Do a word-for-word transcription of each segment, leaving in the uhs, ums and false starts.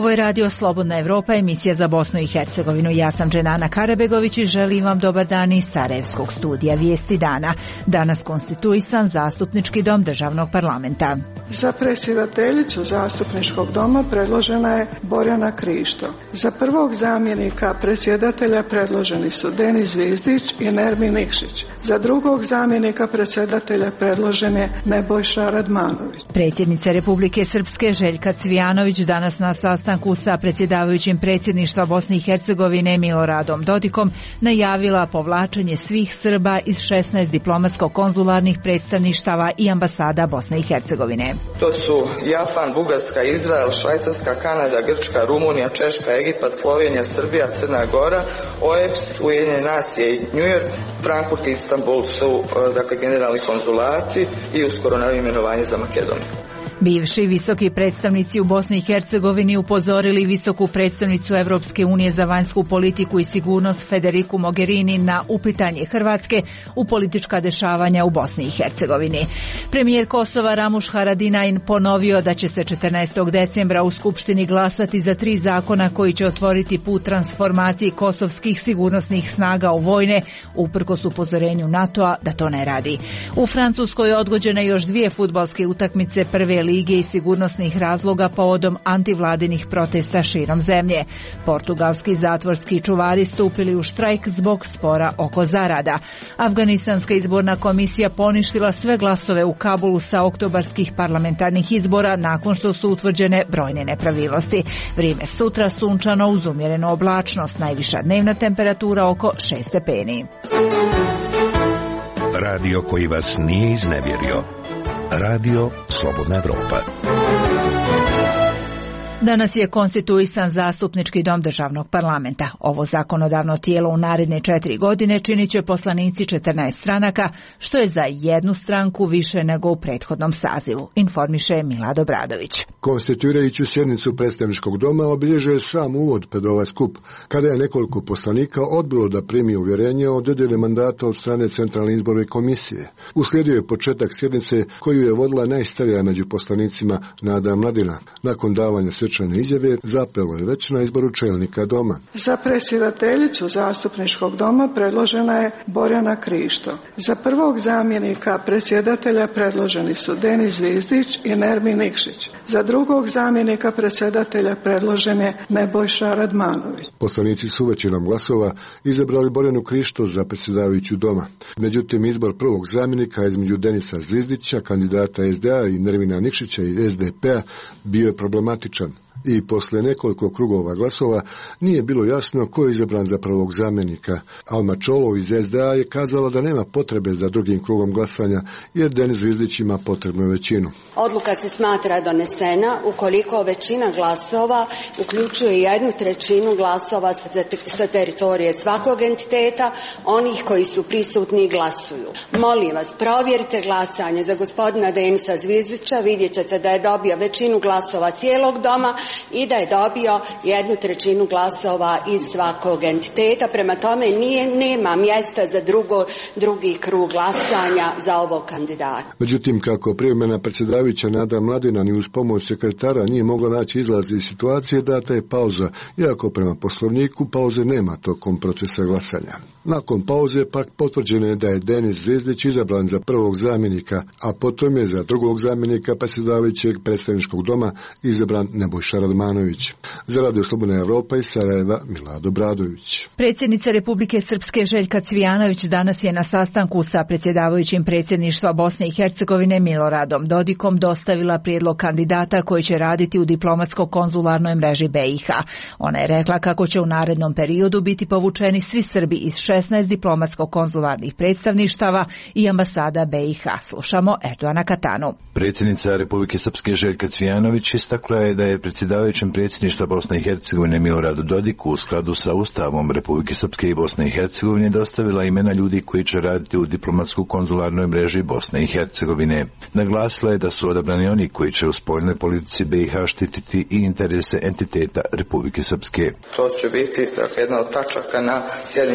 Ovo je radio Slobodna Evropa, emisija za Bosnu i Hercegovinu. Ja sam Dženana Karabegović i želim vam dobar dan iz Sarajevskog studija Vijesti dana. Danas konstituisan Zastupnički dom Državnog parlamenta. Za predsjedateljicu Zastupničkog doma predložena je Borjana Krišto. Za prvog zamjenika predsjedatelja predloženi su Denis Zvizdić i Nermin Nikšić. Za drugog zamjenika predsjedatelja predložen je Nebojša Radmanović. Predsjednica Republike Srpske Željka Cvijanović danas na sastanku sa predsjedavajućim predsjedništva Bosne i Hercegovine Miloradom Dodikom najavila povlačenje svih Srba iz šesnaest diplomatsko-konzularnih predstavništava i ambasada Bosne i Hercegovine. To su Japan, Bugarska, Izrael, Švajcarska, Kanada, Grčka, Rumunija, Češka, Egipat, Slovenija, Srbija, Crna Gora, O E B S, Ujedinjene nacije i New York, Frankfurt i Istanbul su dakle generalni konzulati i uskoro na imenovanje za Makedoniju. Bivši visoki predstavnici u Bosni i Hercegovini upozorili visoku predstavnicu Evropske unije za vanjsku politiku i sigurnost Federiku Mogherini na uplitanje Hrvatske u politička dešavanja u Bosni i Hercegovini. Premijer Kosova Ramuš Haradinaj ponovio da će se četrnaestog decembra u Skupštini glasati za tri zakona koji će otvoriti put transformaciji kosovskih sigurnosnih snaga u vojne, uprkos upozorenju NATO-a da to ne radi. U Francuskoj odgođene još dvije fudbalske utakmice prve lige i sigurnosnih razloga povodom antivladinih protesta širom zemlje. Portugalski zatvorski čuvari stupili u štrajk zbog spora oko zarada. Afganistanska izborna komisija poništila sve glasove u Kabulu sa oktobarskih parlamentarnih izbora nakon što su utvrđene brojne nepravilnosti. Vrijeme sutra sunčano uz umjerenu oblačnost, najviša dnevna temperatura oko šest stepeni. Radio koji vas nije iznevjerio. Radio Slobodna Evropa. Danas je konstituisan Zastupnički dom Državnog parlamenta. Ovo zakonodavno tijelo u naredne četiri godine činit će poslanici četrnaest stranaka, što je za jednu stranku više nego u prethodnom sazivu, informiše Milado Bradović. Konstituirajuću sjednicu predstavničkog doma obilježio je sam uvod pred ovaj skup, kada je nekoliko poslanika odbilo da primi uvjerenje o dodjeli mandata od strane Centralne izborne komisije. Uslijedio je početak sjednice koju je vodila najstarija među poslanicima Nada Mladina. Nakon davanja izjave zapelo je već na izboru čelnika doma. Za predsjedateljicu Zastupničkog doma predložena je Borjana Krišto. Za prvog zamjenika predsjedatelja predloženi su Denis Zvizdić i Nermin Nikšić. Za drugog zamjenika predsjedatelja predložen je Nebojša Radmanović. Poslanici su većinom glasova izabrali Borjanu Krišto za predsjedavajuću doma. Međutim, izbor prvog zamjenika između Denisa Zvizdića, kandidata S D A, i Nermina Nikšića i S D P-a bio je problematičan. I poslije nekoliko krugova glasova nije bilo jasno ko je izabran za prvog zamjenika. Alma Čolov iz S D A je kazala da nema potrebe za drugim krugom glasanja jer Denis Zvizdić ima potrebnu većinu. Odluka se smatra donesena ukoliko većina glasova uključuje jednu trećinu glasova sa teritorije svakog entiteta, onih koji su prisutni i glasuju. Molim vas, provjerite glasanje za gospodina Denisa Zvizdića, vidjet ćete da je dobio većinu glasova cijelog doma i da je dobio jednu trećinu glasova iz svakog entiteta. Prema tome nije, nema mjesta za drugo, drugi krug glasanja za ovog kandidata. Međutim, kako privremena predsjedavajuća Nada Mladina ni uz pomoć sekretara nije mogla naći izlaz iz situacije, data je pauza, iako prema poslovniku pauze nema tokom procesa glasanja. Nakon pauze pak potvrđeno je da je Denis Zvizdić izabran za prvog zamjenika, a potom je za drugog zamjenika predsjedavajućeg predstavničkog doma izabran Nebojša Radmanović. Za Radio Slobodna Evropa iz Sarajeva, Milado Bradović. Predsjednica Republike Srpske Željka Cvijanović danas je na sastanku sa predsjedavajućim predsjedništva Bosne i Hercegovine Miloradom Dodikom dostavila prijedlog kandidata koji će raditi u diplomatsko-konzularnoj mreži B i H. Ona je rekla kako će u narednom periodu biti povučeni svi Srbi iz šesnaest diplomatsko-konzularnih predstavništava i ambasada B i H. Slušamo Erdoana Katanu. Predsjednica Republike Srpske Željka Cvijanović istakla je da je predsjedavajućem predsjedništva Bosne i Hercegovine Miloradu Dodiku u skladu sa Ustavom Republike Srpske i Bosne i Hercegovine dostavila imena ljudi koji će raditi u diplomatsko-konzularnoj mreži Bosne i Hercegovine. Naglasila je da su odabrani oni koji će u spoljnoj politici B i H štititi i interese entiteta Republike Srpske. To će biti dakle, jedna od tačaka na sjednici predsjedništva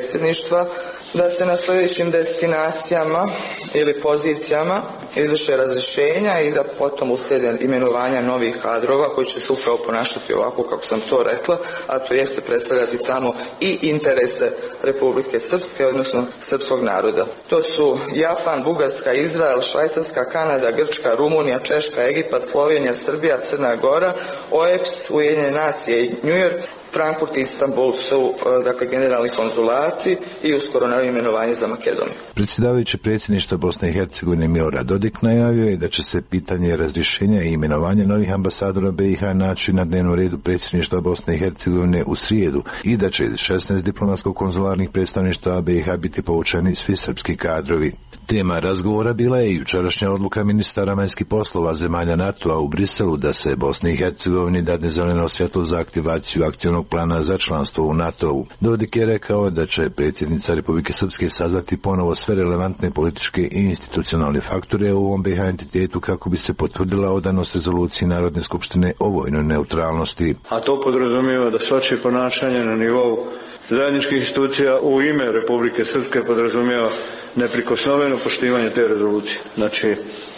predsjedništva da se na sljedećim destinacijama ili pozicijama izvrše razrješenja i da potom uslijede imenovanja novih kadrova koji će se upravo ponašati ovako kako sam to rekla, a to jeste predstavljati tamo i interese Republike Srpske, odnosno srpskog naroda. To su Japan, Bugarska, Izrael, Švajcarska, Kanada, Grčka, Rumunija, Češka, Egipat, Slovenija, Srbija, Crna Gora, O E P S, Ujedinjene nacije i New York, Frankfurt i Istanbul su dakle generalni konzulati i uskoro novo imenovanje za Makedoniju. Predsjedavajući predsjedništva Bosne i Hercegovine Milorad Dodik najavio je da će se pitanje razrješenja i imenovanja novih ambasadora B i H naći na dnevnom redu predsjedništva Bosne i Hercegovine u srijedu i da će iz šesnaest diplomatsko-konzularnih predstavništava B i H biti povučeni svi srpski kadrovi. Tema razgovora bila je i jučerašnja odluka ministara vanjskih poslova zemalja NATO-a u Briselu da se Bosni i Hercegovini dadne zeleno svjetlo za aktivaciju akcionog plana za članstvo u NATO-u. Dodik je rekao da će predsjednica Republike Srpske sazvati ponovo sve relevantne političke i institucionalne faktore u ovom B i H entitetu kako bi se potvrdila odanost rezoluciji Narodne skupštine o vojnoj neutralnosti. A to podrazumijeva da svačije ponašanje na nivou zajedničkih institucija u ime Republike Srpske podrazumijeva neprikosnoveno poštivanje te rezolucije. Znači,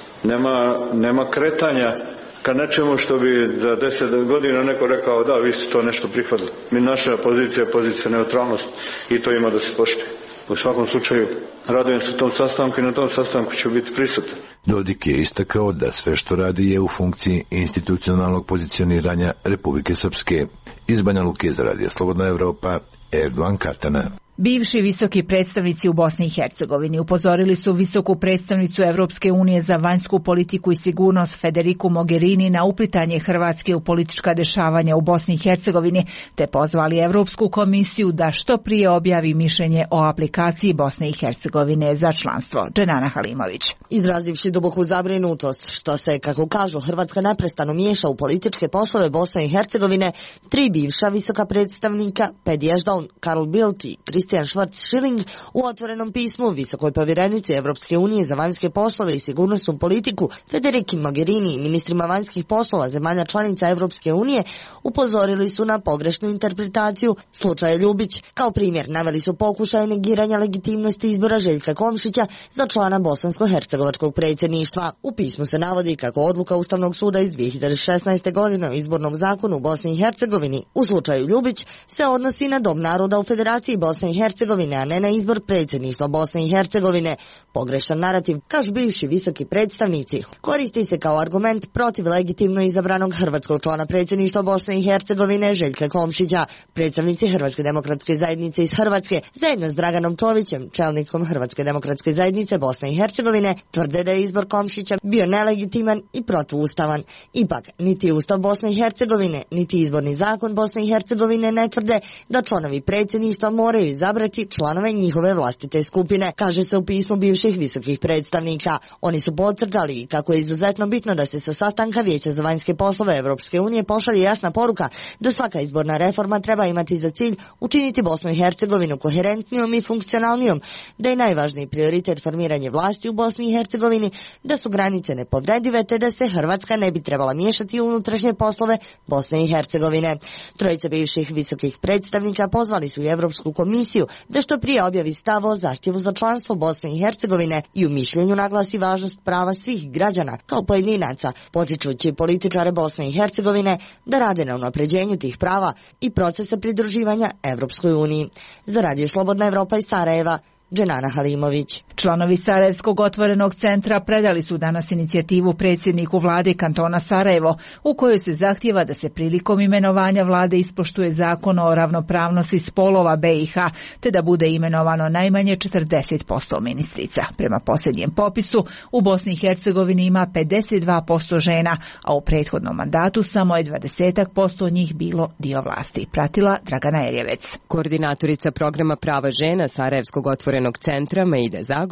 nema, nema kretanja ka nečemu što bi za deset godina neko rekao da, vi ste to nešto prihvatili. Mi naša pozicija je pozicija neutralnosti i to ima da se poštuje. U svakom slučaju, radujem se tom sastanku i na tom sastanku ću biti prisutan. Dodik je istakao da sve što radi je u funkciji institucionalnog pozicioniranja Republike Srpske. Iz Banja Luke za Radio Slobodna Evropa, Erdogan Katana. Bivši visoki predstavnici u Bosni i Hercegovini upozorili su visoku predstavnicu Evropske unije za vanjsku politiku i sigurnost Federiku Mogherini na uplitanje Hrvatske u politička dešavanja u Bosni i Hercegovini, te pozvali Evropsku komisiju da što prije objavi mišljenje o aplikaciji Bosne i Hercegovine za članstvo. Dženana Halimović. Izrazivši duboku zabrinutost što se, kako kažu, Hrvatska neprestano miješa u političke poslove Bosne i Hercegovine, tri bivša visoka predstavnika, Pedi Ešdaun, Karl Bildt i Christian Schwarz-Schilling u otvorenom pismu visokoj povjerenici Evropske unije za vanjske poslove i sigurnosnu politiku Federiki Mogherini i ministrima vanjskih poslova zemalja članica Evropske unije upozorili su na pogrešnu interpretaciju slučaja Ljubić. Kao primjer naveli su pokušaj negiranja legitimnosti izbora Željka Komšića za člana bosansko-hercegovačkog predsjedništva. U pismu se navodi kako odluka Ustavnog suda iz dvije hiljade šesnaeste. godine o izbornom zakonu u Bosni i Hercegovini u slučaju Ljubić se odnosi na Dom naroda u Federaciji Bosne i Hercegovine, a ne na izbor predsjedništva Bosne i Hercegovine. Pogrešan narativ, kažu bivši visoki predstavnici, koristi se kao argument protiv legitimno izabranog hrvatskog člana predsjedništva Bosne i Hercegovine Željka Komšića. Predstavnici Hrvatske demokratske zajednice iz Hrvatske, zajedno s Draganom Čovićem, čelnikom Hrvatske demokratske zajednice Bosne i Hercegovine, tvrde da je izbor Komšića bio nelegitiman i protuustavan. Ipak, niti Ustav Bosne i Hercegovine, niti izborni zakon Bosne i Hercegovine ne tvrde da članovi predsjedništva moraju izabrati članove njihove vlastite skupine, kaže se u pismu bivših visokih predstavnika. Oni su podcrtali kako je izuzetno bitno da se sa sastanka Vijeća za vanjske poslove Evropske unije pošalje jasna poruka da svaka izborna reforma treba imati za cilj učiniti Bosnu i Hercegovinu koherentnijom i funkcionalnijom, da je najvažniji prioritet formiranje vlasti u Bosni i Hercegovini, da su granice nepovredive te da se Hrvatska ne bi trebala miješati u unutrašnje poslove Bosne i Hercegovine. Trojica bivših visokih predstavnika pozvali su i Evropsku komisiju da što prije objavi stav o zahtjevu za članstvo Bosne i Hercegovine i u mišljenju naglasi važnost prava svih građana kao pojedinaca, potičući političare Bosne i Hercegovine da rade na unapređenju tih prava i procesa pridruživanja Evropskoj uniji. Za Radio Slobodna Evropa iz Sarajeva, Dženana Halimović. Članovi Sarajevskog otvorenog centra predali su danas inicijativu predsjedniku vlade kantona Sarajevo, u kojoj se zahtijeva da se prilikom imenovanja vlade ispoštuje zakon o ravnopravnosti spolova B i H, te da bude imenovano najmanje četrdeset posto ministrica. Prema posljednjem popisu, u Bosni i Hercegovini ima pedeset dva posto žena, a u prethodnom mandatu samo je dvadeset posto njih bilo dio vlasti. Pratila Dragana Erjevec. Koordinatorica programa prava žena Sarajevskog otvorenog centra Meida Zagor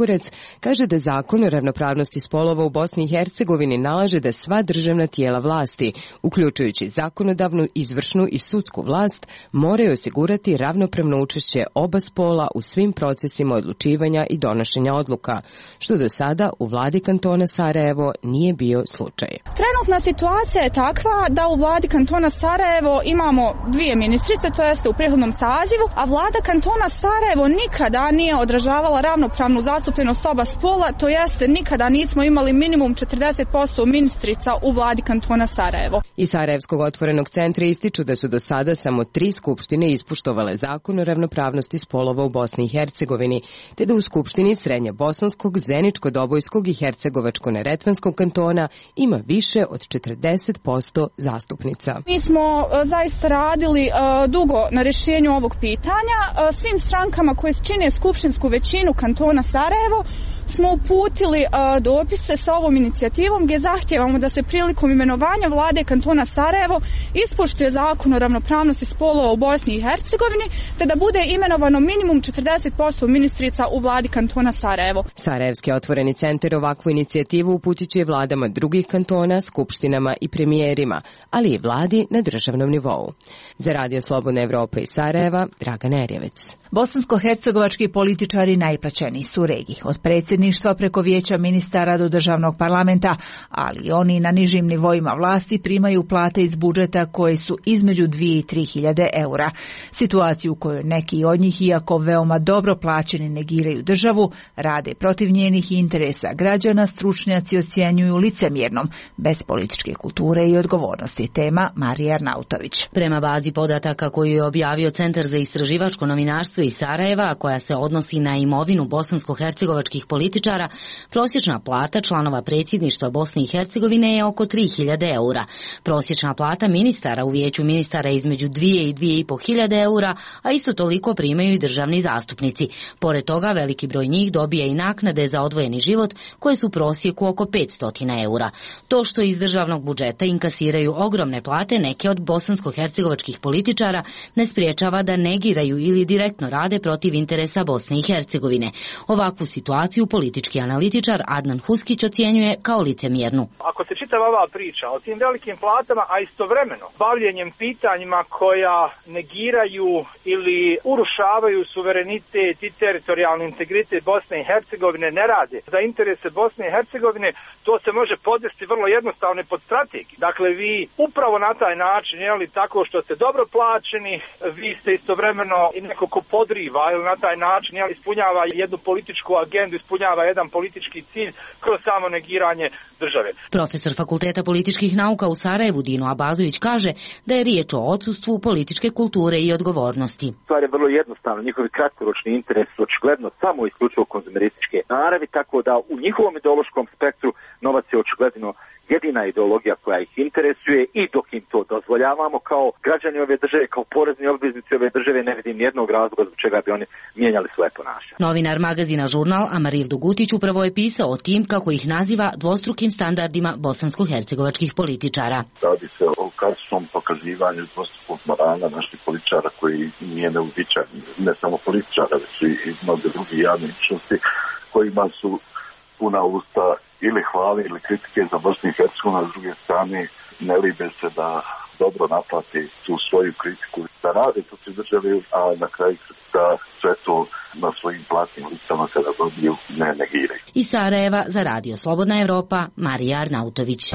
Zagorec kaže da zakon o ravnopravnosti spolova u Bosni i Hercegovini nalaže da sva državna tijela vlasti, uključujući zakonodavnu, izvršnu i sudsku vlast, moraju osigurati ravnopravno učešće oba spola u svim procesima odlučivanja i donošenja odluka, što do sada u vladi kantona Sarajevo nije bio slučaj. Trenutna situacija je takva da u vladi kantona Sarajevo imamo dvije ministrice, to jeste u prethodnom sazivu, a vlada kantona Sarajevo nikada nije odražavala ravnopravnu zastupljenost oba spola, to jeste nikada nismo imali minimum četrdeset posto ministrica u vladi kantona Sarajevo. Iz Sarajevskog otvorenog centra ističu da su do sada samo tri skupštine ispuštovale zakon o ravnopravnosti spolova u Bosni i Hercegovini, te da u skupštini Srednjobosanskog, Zeničko-Dobojskog i Hercegovačko-Neretvanskog kantona ima više od četrdeset posto zastupnica. Mi smo zaista radili dugo na rješenju ovog pitanja. Svim strankama koje čine skupštinsku većinu kantona Sarajevo smo uputili dopise sa ovom inicijativom gdje zahtijevamo da se prilikom imenovanja vlade kantona Sarajevo ispoštuje zakon o ravnopravnosti spolova u Bosni i Hercegovini, te da bude imenovano minimum četrdeset posto ministrica u vladi kantona Sarajevo. Sarajevski otvoreni centar ovakvu inicijativu uputit će vladama drugih kantona, skupštinama i premijerima, ali i vladi na državnom nivou. Za Radio Slobodna Evropa iz Sarajeva, Draga Nerjevec. Bosansko-hercegovački političari najplaćeniji su u regiji, od predsjedništva preko vijeća ministara do državnog parlamenta, ali oni na nižim nivoima vlasti primaju plate iz budžeta koje su između dvije i tri hiljade eura. Situaciju u kojoj neki od njih, iako veoma dobro plaćeni, negiraju državu, rade protiv njenih interesa građana, stručnjaci ocjenjuju licemjernom, bez političke kulture i odgovornosti. Tema Marija Arnautović. Prema bazi podataka koju je objavio Centar za istraživačko novinarstvo iz Sarajeva, koja se odnosi na imovinu bosansko-hercegovačkih političara, prosječna plata članova predsjedništva Bosne i Hercegovine je oko tri hiljade eura. Prosječna plata ministara u vijeću ministara je između dvije i dvije i po hiljade eura, a isto toliko primaju i državni zastupnici. Pored toga, veliki broj njih dobija i naknade za odvojeni život, koje su u prosjeku oko petsto eura. To što iz državnog budžeta inkasiraju ogromne plate neke od bosansko-hercegovačkih političara ne spriječava da negiraju ili direktno rade protiv interesa Bosne i Hercegovine. Ovakvu situaciju politički analitičar Adnan Huskić ocjenjuje kao licemjernu. Ako se čitava ova priča o tim velikim platama, a istovremeno bavljenjem pitanjima koja negiraju ili urušavaju suverenitet i teritorijalni integritet Bosne i Hercegovine ne rade za interese Bosne i Hercegovine, to se može podvesti vrlo jednostavno pod strategiju. Dakle, vi upravo na taj način, jeli, tako što ste dobro plaćeni, vi ste istovremeno i neko ko podriva ili na taj način, jeli, ispunjava jednu političku agendu, ispunjava jedan politički cilj kroz samo negiranje države. Profesor Fakulteta političkih nauka u Sarajevu Dino Abazović kaže da je riječ o odsustvu političke kulture i odgovornosti. Stvar je vrlo jednostavno, njihovi kratkoročni interes su očigledno samo isključivo konzumerističke naravi, tako da u njihovom ideološkom spektru novac je očigledno jedina ideologija koja ih interesuje i dok im to dozvoljavamo kao građani ove države, kao porezni obveznici ove države, ne vidim jednog razloga zbog čega bi oni mijenjali svoje ponašanje. Novinar magazina Žurnal Amaril Dugutić upravo je pisao o tim, kako ih naziva, dvostrukim standardima bosansko-hercegovačkih političara. Radi se o kasnom pokazivanju dvostrukog morala naših političara koji nije neuobičajen, ne samo političara, već i mnoge drugi javne ličnosti kojima su puna usta ili hvali ili kritike za Bosnu i Hercegovinu, a s druge strane ne libe se da dobro naplati tu svoju kritiku, da rade protiv države, a na kraju da sve to na svojim platnim listama kada dobiju ne negiraju. Iz Sarajeva za Radio Slobodna Evropa, Marija Arnautović.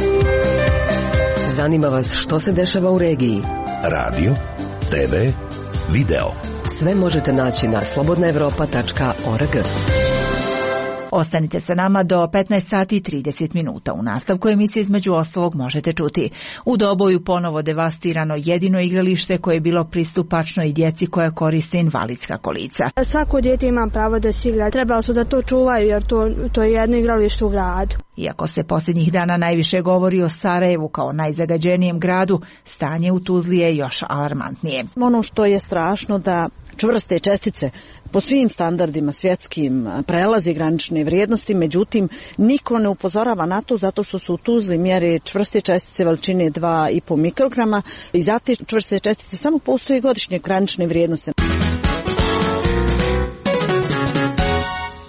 Zanima vas što se dešava u regiji? Radio, te ve, video. Sve možete naći na slobodna evropa tačka org. Ostanite sa nama do petnaest sati i trideset minuta. U nastavku emisije između ostalog možete čuti: u Doboju ponovo devastirano jedino igralište koje je bilo pristupačno i djeci koja koriste invalidska kolica. Svako dijete ima pravo da se igra. Trebalo su da to čuvaju jer to, to je jedno igralište u gradu. Iako se posljednjih dana najviše govori o Sarajevu kao najzagađenijem gradu, stanje u Tuzli je još alarmantnije. Ono što je strašno da čvrste čestice po svim standardima svjetskim prelazi granične vrijednosti, međutim niko ne upozorava na to zato što su u Tuzli mjere čvrste čestice veličine dva i po mikrograma i za te čvrste čestice samo postoji godišnje granične vrijednosti.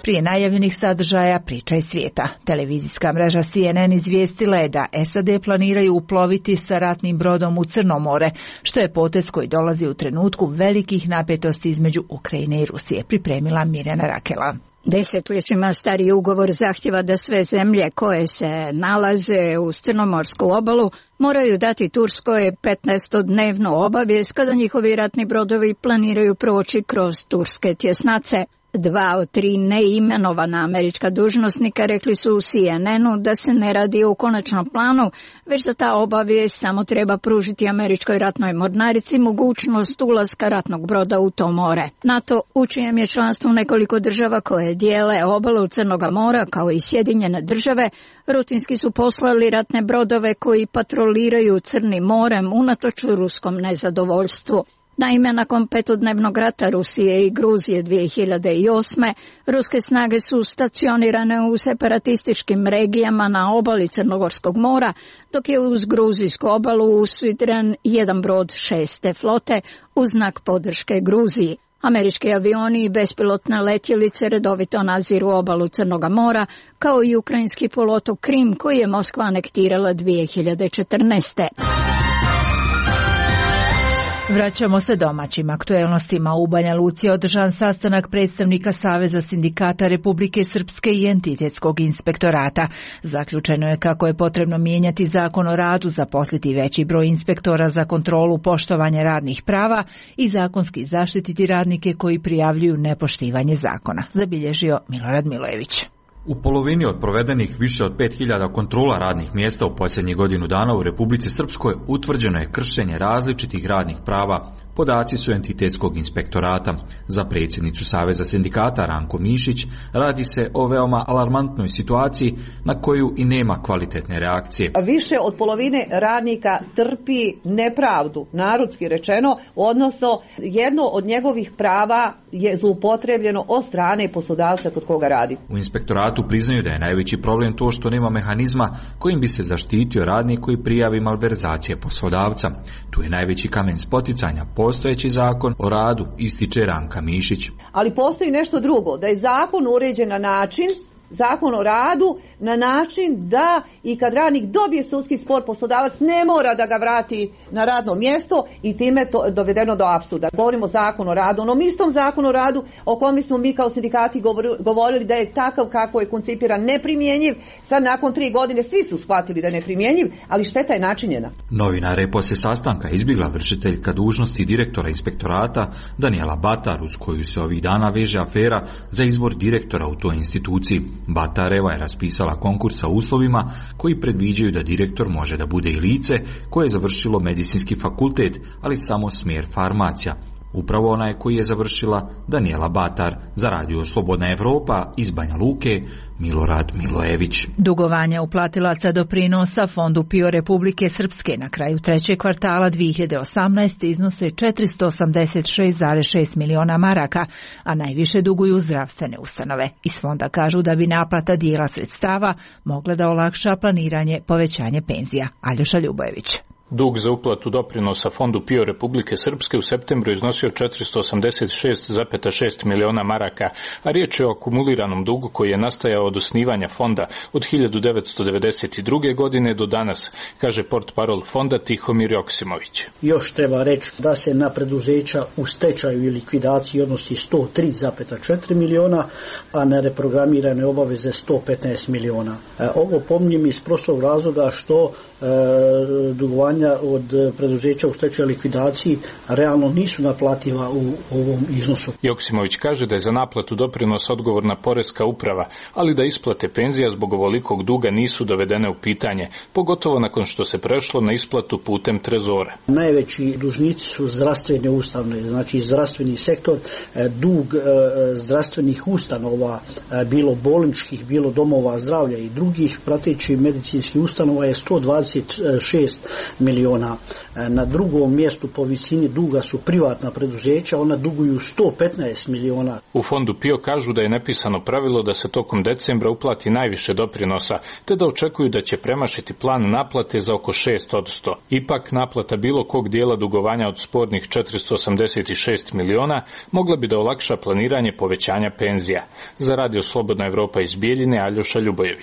Prije najavljenih sadržaja priča iz svijeta. Televizijska mreža C N N izvijestila je da S A D planiraju uploviti sa ratnim brodom u Crno more, što je potez koji dolazi u trenutku velikih napetosti između Ukrajine i Rusije, pripremila Mirjana Rakela. Desetljećima stari ugovor zahtjeva da sve zemlje koje se nalaze uz crnomorsku obalu moraju dati Turskoj petnaestodnevnu obavijest kada njihovi ratni brodovi planiraju proći kroz turske tjesnace. Dva od tri neimenovana američka dužnosnika rekli su u C N N-u da se ne radi o konačnom planu, već da ta obavijest samo treba pružiti američkoj ratnoj mornarici mogućnost ulaska ratnog broda u to more. NATO, u čijem je članstvu nekoliko država koje dijele obalu Crnoga mora, kao i Sjedinjene države, rutinski su poslali ratne brodove koji patroliraju Crnim morem unatoč ruskom nezadovoljstvu. Naime, nakon petodnevnog rata Rusije i Gruzije dvije hiljade osme. ruske snage su stacionirane u separatističkim regijama na obali Crnogorskog mora, dok je uz gruzijsku obalu usidren jedan brod šeste flote u znak podrške Gruziji. Američki avioni i bespilotne letjelice redovito nadziru obalu Crnoga mora, kao i ukrajinski poluotok Krim, koji je Moskva anektirala dvije hiljade četrnaeste. Vraćamo se domaćim aktuelnostima. U Banja Luci je održan sastanak predstavnika Saveza sindikata Republike Srpske i Entitetskog inspektorata. Zaključeno je kako je potrebno mijenjati zakon o radu, zaposliti veći broj inspektora za kontrolu poštovanja radnih prava i zakonski zaštititi radnike koji prijavljuju nepoštivanje zakona, zabilježio Milorad Milojević. U polovini od provedenih više od pet hiljada kontrola radnih mjesta u posljednjih godinu dana u Republici Srpskoj utvrđeno je kršenje različitih radnih prava. Podaci su Entitetskog inspektorata. Za predsjednicu Saveza sindikata Ranko Mišić radi se o veoma alarmantnoj situaciji na koju i nema kvalitetne reakcije. Više od polovine radnika trpi nepravdu, narodski rečeno, odnosno jedno od njegovih prava je zloupotrebljeno od strane poslodavca kod koga radi. U inspektoratu priznaju da je najveći problem to što nema mehanizma kojim bi se zaštitio radnik koji prijavi malverzacije poslodavca. Tu je najveći kamen spoticanja postojeći zakon o radu, ističe Ranka Mišić. Ali postoji nešto drugo, da je zakon uređen na način, zakon o radu, na način da i kad radnik dobije sudski spor, poslodavac ne mora da ga vrati na radno mjesto i time to dovedeno do apsurda. Govorimo o zakonu o radu, onom istom zakonu o radu o kome smo mi kao sindikati govorili da je takav kako je koncipiran neprimjenjiv. Sad nakon tri godine svi su shvatili da je neprimjenjiv, ali šteta je načinjena. Novinare je poslije sastanka izbjegla vršiteljka dužnosti direktora inspektorata Danijela Batar, uz koju se ovih dana veže afera za izbor direktora u toj instituciji. Batareva je raspisala konkurs sa uslovima koji predviđaju da direktor može da bude i lice koje je završilo medicinski fakultet, ali samo smjer farmacija. Upravo ona je koji je završila Danijela Batar. Za Radio Slobodna Evropa iz Banja Luke, Milorad Milojević. Dugovanja uplatilaca doprinosa Fondu P I O Republike Srpske na kraju trećeg kvartala dvije hiljade osamnaeste. iznose četiristo osamdeset šest zarez šest miliona maraka, a najviše duguju zdravstvene ustanove. Iz fonda kažu da bi naplata dijela sredstava mogla da olakša planiranje povećanje penzija. Aljoša Ljubojević. Dug za uplatu doprinosa Fondu P I O Republike Srpske u septembru iznosio četiristo osamdeset šest zarez šest miliona maraka, a riječ je o akumuliranom dugu koji je nastajao od osnivanja fonda od hiljadu devetsto devedeset druge. godine do danas, kaže portparol fonda Tihomir Joksimović. Još treba reći da se na preduzeća u stečaju i likvidaciji odnosi sto tri zarez četiri miliona, a na reprogramirane obaveze sto petnaest miliona. Ovo pomnim iz prostog razloga što e, dugovanje od preduzeća u stečaju likvidaciji realno nisu naplativa u ovom iznosu. Joksimović kaže da je za naplatu doprinosa odgovorna poreska uprava, ali da isplate penzija zbog ovolikog duga nisu dovedene u pitanje, pogotovo nakon što se prešlo na isplatu putem trezora. Najveći dužnici su zdravstvene ustanove, znači zdravstveni sektor, dug zdravstvenih ustanova, bilo bolničkih, bilo domova zdravlja i drugih pratećih medicinskih ustanova je sto dvadeset šest miliona miliona. Na drugom mjestu po visini duga su privatna preduzeća, ona duguju sto petnaest miliona. U fondu PIO kažu da je nepisano pravilo da se tokom decembra uplati najviše doprinosa, te da očekuju da će premašiti plan naplate za oko šest posto. Ipak, naplata bilo kog dijela dugovanja od spornih četiristo osamdeset šest miliona mogla bi da olakša planiranje povećanja penzija. Za Radio Slobodna Evropa iz Bijeljine, Aljoša Ljubojević.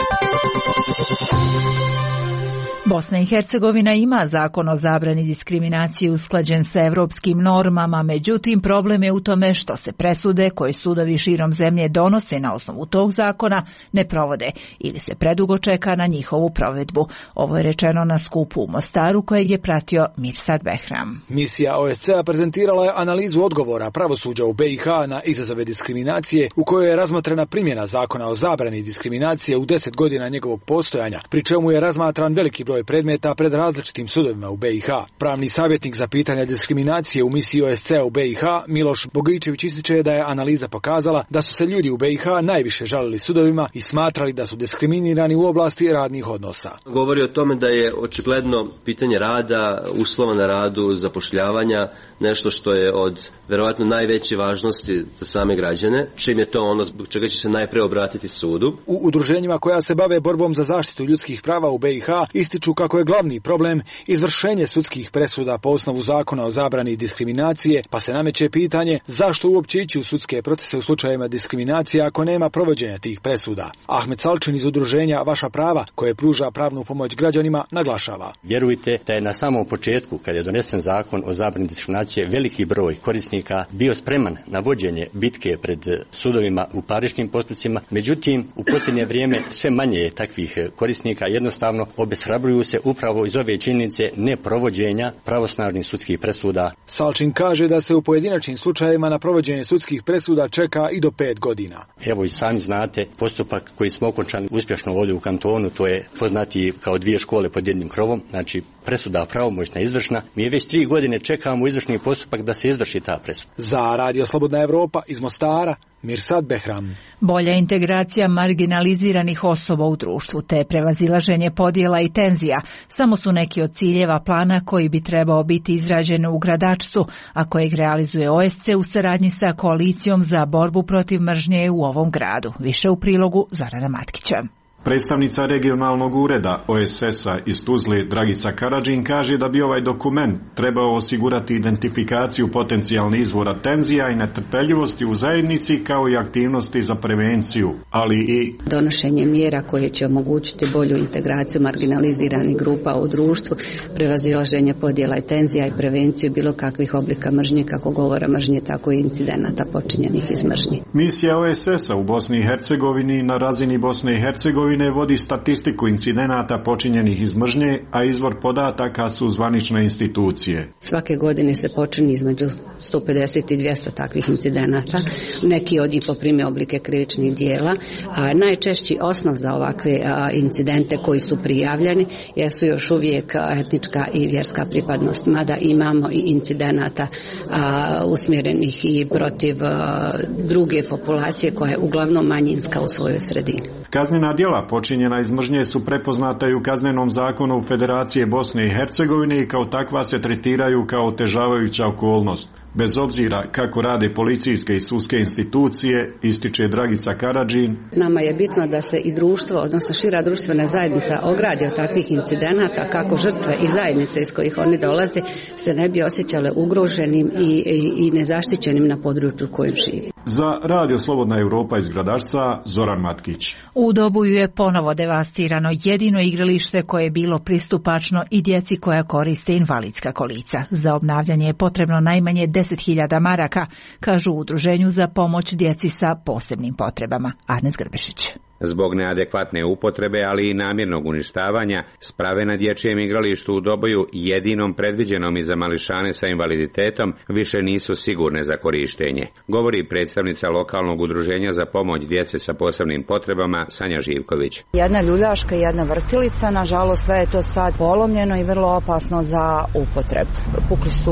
Bosna i Hercegovina ima zakon o zabrani diskriminacije usklađen sa evropskim normama, međutim problem je u tome što se presude koje sudovi širom zemlje donose na osnovu tog zakona ne provode ili se predugo čeka na njihovu provedbu. Ovo je rečeno na skupu u Mostaru kojeg je pratio Mirsad Behram. Misija O S C E-a prezentirala je analizu odgovora pravosuđa u B i H na izazove diskriminacije u kojoj je razmotrena primjena zakona o zabrani diskriminacije u deset godina njegovog postojanja, pri čemu je razmatran veliki broj predmeta pred različitim sudovima u B i H. Pravni savjetnik za pitanja diskriminacije u misiji O S C E-a u B i H, Miloš Bogičević, ističe da je analiza pokazala da su se ljudi u B i H najviše žalili sudovima i smatrali da su diskriminirani u oblasti radnih odnosa. Govori o tome da je očigledno pitanje rada, uslova na radu, zapošljavanja nešto što je od verovatno najveće važnosti za same građane, čim je to ono zbog čega će se najpre obratiti sudu. U udruženjima koja se bave borbom za zaštitu ljudskih prava u B i H ističu kako je glavni problem izvršenje sudskih presuda po osnovu zakona o zabrani diskriminacije, pa se nameće pitanje zašto uopće ići u sudske procese u slučajevima diskriminacije ako nema provođenja tih presuda. Ahmed Salčin iz udruženja Vaša prava, koje pruža pravnu pomoć građanima, naglašava. Vjerujte da je na samom početku, kad je donesen zakon o zabrani diskriminacije, veliki broj korisnika bio spreman na vođenje bitke pred sudovima u parničnim postupcima, međutim u posljednje vrijeme sve manje je takvih korisnika, jednostavno obeshrabruju se upravo iz ove činjenice neprovođenja pravosnažnih sudskih presuda. Salčin kaže da se u pojedinačnim slučajevima na provođenje sudskih presuda čeka i do pet godina. Evo i sami znate, postupak koji smo okončali uspješno ovdje u kantonu, to je poznati kao dvije škole pod jednim krovom, znači presuda pravomoćna izvršna. Mi već tri godine čekamo izvršni postupak da se izvrši ta presuda. Za Radio Slobodna Evropa iz Mostara, Mirsad Behram. Bolja integracija marginaliziranih osoba u društvu te prevazilaženje podjela i tenzija samo su neki od ciljeva plana koji bi trebao biti izrađen u Gradačcu, a kojeg realizuje O S C E u saradnji sa koalicijom za borbu protiv mržnje u ovom gradu. Više u prilogu Zorana Matkića. Predstavnica regionalnog ureda O S S-a iz Tuzle Dragica Karadžin kaže da bi ovaj dokument trebao osigurati identifikaciju potencijalnih izvora tenzija i netrpeljivosti u zajednici kao i aktivnosti za prevenciju, ali i donošenje mjera koje će omogućiti bolju integraciju marginaliziranih grupa u društvu, prevazilaženje podjela i tenzija i prevenciju bilo kakvih oblika mržnje, kako govora mržnje, tako i incidenata počinjenih iz mržnje. Misija O S S-a u Bosni i Hercegovini na razini Bosne i Hercegovine vodi statistiku incidenata počinjenih iz mržnje, a izvor podataka su zvanične institucije. Svake godine se počini između sto pedeset i dvjesto takvih incidenata. Neki od njih poprime oblike krivičnih dijela. A najčešći osnov za ovakve a, incidente koji su prijavljeni jesu još uvijek etnička i vjerska pripadnost, mada imamo i incidenata a, usmjerenih i protiv a, druge populacije koja je uglavnom manjinska u svojoj sredini. Kaznena djela počinjena iz mržnje su prepoznata i u Kaznenom zakonu Federacije Bosne i Hercegovine i kao takva se tretiraju kao otežavajuća okolnost. Bez obzira kako rade policijske i sudske institucije, ističe Dragica Karadžin. Nama je bitno da se i društvo, odnosno šira društvena zajednica ogradi od takvih incidenata, kako žrtve i zajednice iz kojih oni dolaze se ne bi osjećale ugroženim i, i, i nezaštićenim na području kojem živi. Za Radio Slobodna Evropa iz Gradačca, Zoran Matkić. U Dobuju je ponovo devastirano jedino igralište koje je bilo pristupačno i djeci koja koriste invalidska kolica. Za obnavljanje je potrebno najmanje deset hiljada maraka, kažu u Udruženju za pomoć djeci sa posebnim potrebama. Arnes Grbešić. Zbog neadekvatne upotrebe, ali i namjernog uništavanja, sprave na dječjem igralištu u Doboju, jedinom predviđenom i za mališane sa invaliditetom, više nisu sigurne za korištenje, govori predstavnica lokalnog udruženja za pomoć djece sa posebnim potrebama Sanja Živković. Jedna ljuljaška i jedna vrtilica, nažalost sve je to sad polomljeno i vrlo opasno za upotrebu. Pukli su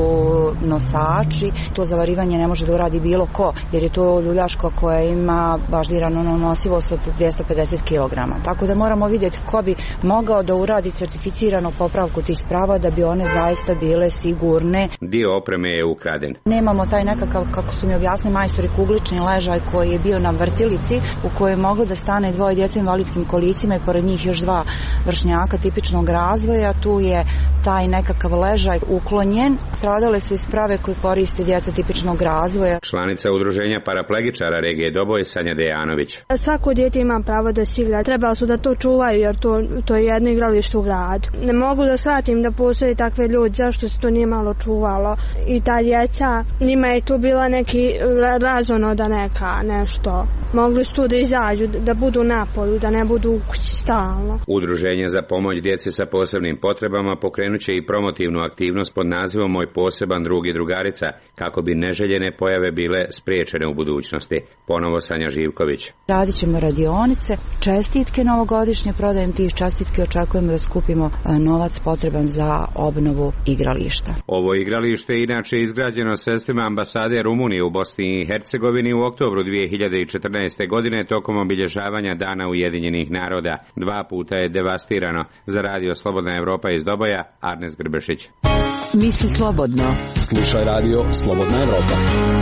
nosači, to zavarivanje ne može da uradi bilo ko, jer je to ljuljaška koja ima baždiranu nosivost od dvjesto dvjesto pedeset kilograma. Tako da moramo vidjeti ko bi mogao da uradi certificiranu popravku tih sprava da bi one zaista bile sigurne. Dio opreme je ukraden. Nemamo taj nekakav, kako su mi objasnili majstori, kuglični ležaj koji je bio na vrtilici u kojoj je moglo da stane dvoje djece u invalidskim kolicima i pored njih još dva vršnjaka tipičnog razvoja. Tu je taj nekakav ležaj uklonjen. Stradale su i sprave koje koriste djeca tipičnog razvoja. Članica udruženja paraplegičara regije Doboj Sanja Dejanović. Svako dijete ima pravo da se igra. Trebalo su da to čuvaju jer to, to je jedno igralište u gradu. Ne mogu da shvatim da postoje takve ljudi, zašto se to nije malo čuvalo. I ta djeca, njima je tu bila neki razonoda neka, nešto. Mogli su tu da izađu, da budu na polju, da ne budu u kući stalno. Udruženje za pomoć djeci sa posebnim potrebama pokrenut će i promotivnu aktivnost pod nazivom Moj poseban drug i drugarica, kako bi neželjene pojave bile spriječene u budućnosti. Ponovo Sanja Živković. Radit ćemo radionice, čestitke novogodišnje, prodajem tih čestitke, očekujemo da skupimo novac potreban za obnovu igrališta. Ovo igralište je inače izgrađeno sredstvima ambasade Rumunije u Bosni i Hercegovini u oktobru dvije hiljade četrnaeste. godine tokom obilježavanja Dana Ujedinjenih naroda. Dva puta je devastirano. Za radio Slobodna Evropa iz Doboja, Arnes Grbešić. Misli slobodno. Slušaj radio Slobodna Evropa.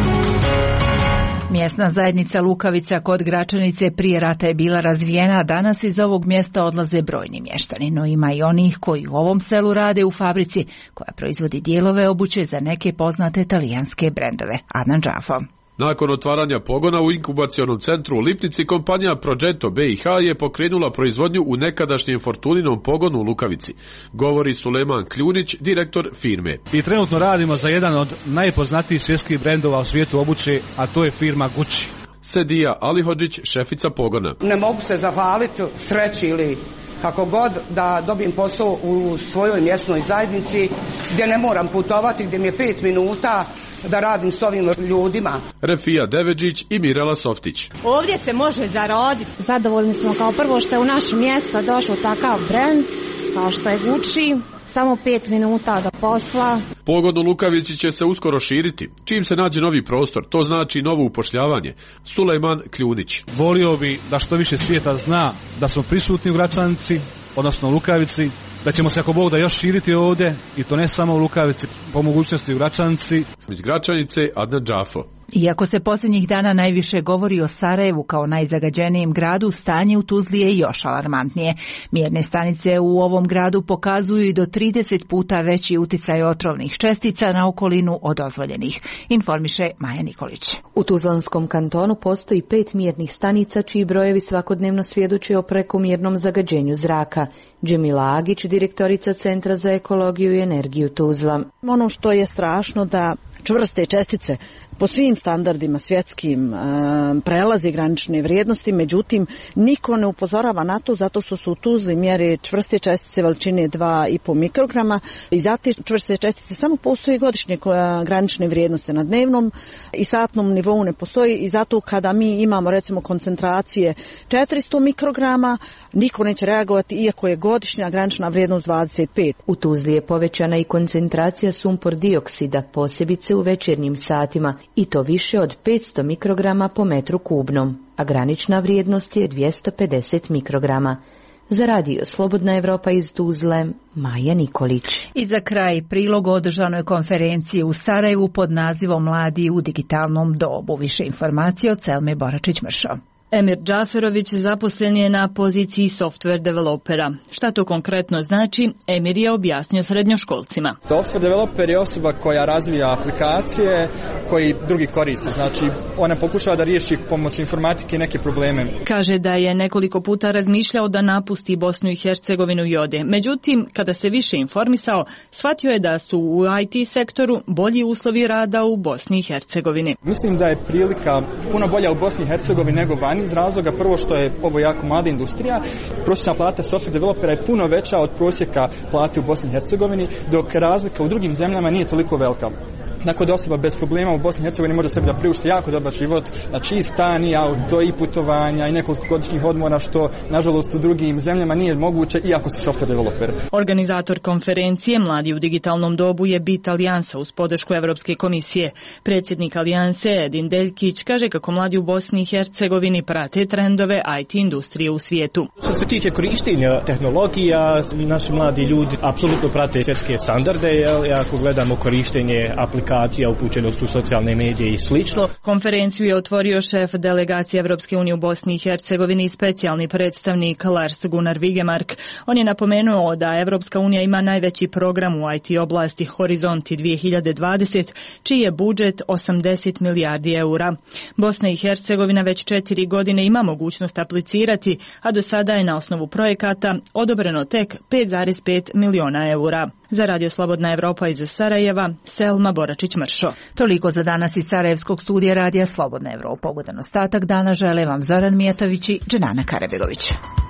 Mjesna zajednica Lukavica kod Gračanice prije rata je bila razvijena, a danas iz ovog mjesta odlaze brojni mještani, no ima i onih koji u ovom selu rade u fabrici koja proizvodi dijelove obuće za neke poznate talijanske brendove. Adnan Džafo. Nakon otvaranja pogona u inkubacionom centru u Lipnici, kompanija Progetto B i H je pokrenula proizvodnju u nekadašnjem Fortuninom pogonu u Lukavici, govori Suleman Kljunić, direktor firme. I trenutno radimo za jedan od najpoznatijih svjetskih brendova u svijetu obuće, a to je firma Gucci. Sedija Alihodžić, šefica pogona. Ne mogu se zahvaliti sreći ili kako god da dobijem posao u svojoj mjesnoj zajednici gdje ne moram putovati, gdje mi je pet minuta da radim s ovim ljudima. Refija Deveđić i Mirela Softić. Ovdje se može zaroditi. Zadovoljni smo kao prvo što je u naše mjesto došlo takav brend kao što je Gucci. Samo pet minuta do posla. Pogon u Lukavici će se uskoro širiti. Čim se nađe novi prostor, to znači novo upošljavanje. Sulejman Kljunić. Volio bi da što više svijeta zna da smo prisutni u Gračanici, odnosno u Lukavici, da ćemo se ako Bog da još širiti ovdje i to ne samo u Lukavici, po mogućnosti u Gračanici. Iz Gračanice Adnan Džafo. Iako se posljednjih dana najviše govori o Sarajevu kao najzagađenijem gradu, stanje u Tuzli je još alarmantnije. Mjerne stanice u ovom gradu pokazuju i do trideset puta veći uticaj otrovnih čestica na okolinu od dozvoljenih, informiše Maja Nikolić. U Tuzlanskom kantonu postoji pet mjernih stanica čiji brojevi svakodnevno svjedoče o prekomjernom zagađenju zraka. Džemila Agić, direktorica Centra za ekologiju i energiju Tuzla. Ono što je strašno da čvrste čestice po svim standardima svjetskim prelazi granične vrijednosti, međutim niko ne upozorava na to zato što su u Tuzli mjeri čvrste čestice veličine dva i po mikrograma i za te čvrste čestice samo postoji godišnje granične vrijednosti, na dnevnom i satnom nivou ne postoji i zato kada mi imamo recimo koncentracije četiristo mikrograma niko neće reagovati iako je godišnja granična vrijednost dvadeset pet. U Tuzli je povećana i koncentracija sumpor dioksida, posebice u večernjim satima, i to više od petsto mikrograma po metru kubnom, a granična vrijednost je dvjesto pedeset mikrograma. Za radio Slobodna Evropa iz Tuzle, Maja Nikolić. I za kraj prilog o održanoj konferenciji u Sarajevu pod nazivom Mladi u digitalnom dobu. Više informacije od Selme Boračić-Mršo. Emir Džaferović zaposlen je na poziciji software developera. Šta to konkretno znači, Emir je objasnio srednjoškolcima. Software developer je osoba koja razvija aplikacije koji drugi koriste. Znači, ona pokušava da riješi pomoću informatike neke probleme. Kaže da je nekoliko puta razmišljao da napusti Bosnu i Hercegovinu i ode. Međutim, kada se više informisao, shvatio je da su u I T sektoru bolji uslovi rada u Bosni i Hercegovini. Mislim da je prilika puno bolja u Bosni i Hercegovini nego vani. Iz razloga prvo što je ovo jako mlada industrija, prosječna plata software developera je puno veća od prosjeka plate u Bosni i Hercegovini, dok razlika u drugim zemljama nije toliko velika. Tako da osoba bez problema u Bosni i Hercegovini može sebi da priušti jako dobar život, znači i stan, i auto, i putovanja, i nekoliko godišnjih odmora, što nažalost u drugim zemljama nije moguće, iako si software developer. Organizator konferencije Mladi u digitalnom dobu je BIT Alijansa uz podršku Evropske komisije. Predsjednik Alijanse Edin Deljkić kaže kako mladi u Bosni i Hercegovini prate trendove I T industrije u svijetu. Što se tiče korištenja tehnologija, naši mladi ljudi apsolutno prate svjetske standarde, jel, ako gledamo korištenje aplikacija, upućenost u socijalne medije i slično. Konferenciju je otvorio šef delegacije Evropske unije u Bosni i Hercegovini i specijalni predstavnik Lars Gunnar Vigemark. On je napomenuo da Evropska unija ima najveći program u I T oblasti Horizonti dvije hiljade dvadeset, čiji je budžet osamdeset milijardi eura. Bosna i Hercegovina već četiri godine ima mogućnost aplicirati, a do sada je na osnovu projekata odobreno tek pet zarez pet miliona eura. Za Radio Slobodna Evropa iz Sarajeva, Selma Boračić-Mršo. Toliko za danas iz Sarajevskog studija Radija Slobodna Evropa. Ugodan ostatak dana žele vam Zoran Mijatović i Dženana Karabegović.